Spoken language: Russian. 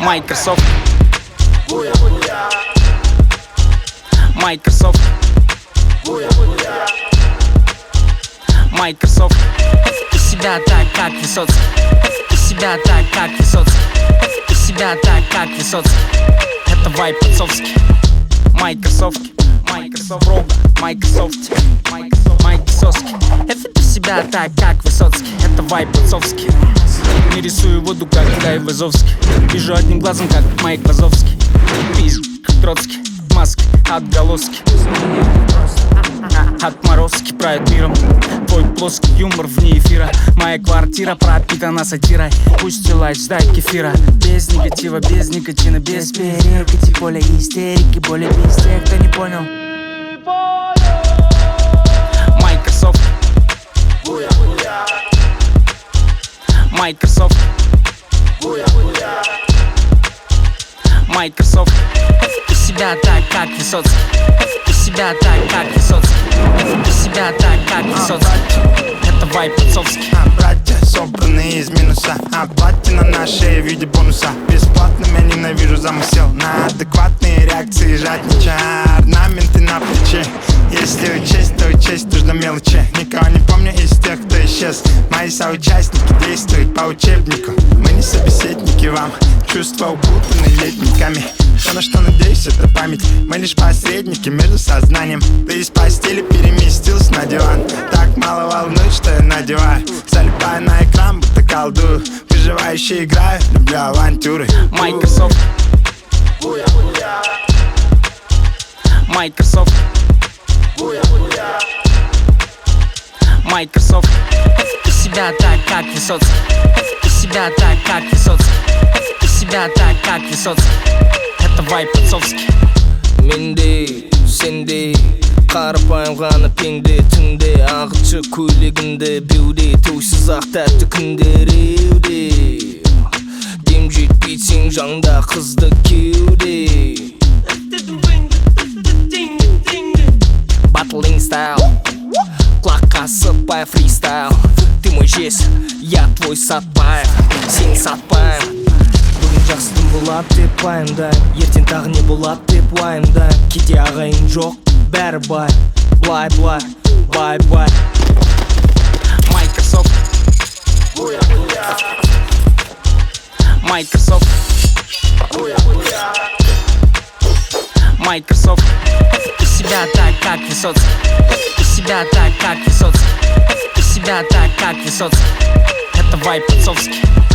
Microsoft. Microsoft. Microsoft. Веди себя так, как Высоцкий. Веди себя так, как Высоцкий. Веди себя так, как Высоцкий. Это вайб отцовский. Microsoft. Microsoft Рога. Microsoft. Microsoft. Я веду себя так, как Высоцкий. Это вайб отцовский. Не рисую воду, как Гай Вазовский. Вижу одним глазом, как Майк Вазовский. Пиздец, как Троцкий. Маски, отголоски. Отморозки правят миром. Твой плоский юмор вне эфира. Моя квартира пропитана сатирой. Пусть лайк, ждай кефира. Без негатива, без никотина, без перекати. Поле истерики, более без тех, кто не понял. Microsoft. Microsoft. Microsoft. Веди себя так, как Высоцкий. Веди себя так, как Высоцкий. Веди себя так, как Высоцкий. Это вайб отцовский. Братья собранные из минуса, платье на нашей в виде бонуса. Бесплатным я ненавижу замысел на адекватные реакции, жаднича. Орнаменты на плече. Если учесть, то учесть нужно мелочи. Никого не помню из тех, кто исчез. Мои соучастники действуют по учебнику. Мы не собеседники вам. Чувства укутаны летниками. Все, на что надеюсь, это память. Мы лишь посредники между сознанием. Ты из постели переместился на диван. Так мало волнует, что я надеваю. Залипаю на экран, будто колдую. Выживающий играю, люблю авантюры. Microsoft. Microsoft. Microsoft. Веди себя так, как Высоцкий. Веди себя так, как Высоцкий. Веди себя так, как Высоцкий. Это вайб отцовский. Менде, сенде, қарапайым ғана пенде. Түнде ағытшы көйлегінде беуде. Тәусіз ақ тәтті күндер еуде. Дем жетпейсең жанында қызды кеуде. Battling style, құлаққа сыпай фристайл. Ты мой жесть, я твой Сатпаев. Сені сатпаймын. Бүгін жақсы күн болады деп пайымдаймын. Ертең тағы не болады деп уайымдаймын. Кейде ағайын жоқ, бәрі бай. Былай, бай. Microsoft. Microsoft. Microsoft. Веди себя так, как Высоцкий. Веди себя так, как Высоцкий. Веди себя так, как Высоцкий. Это вайб отцовский.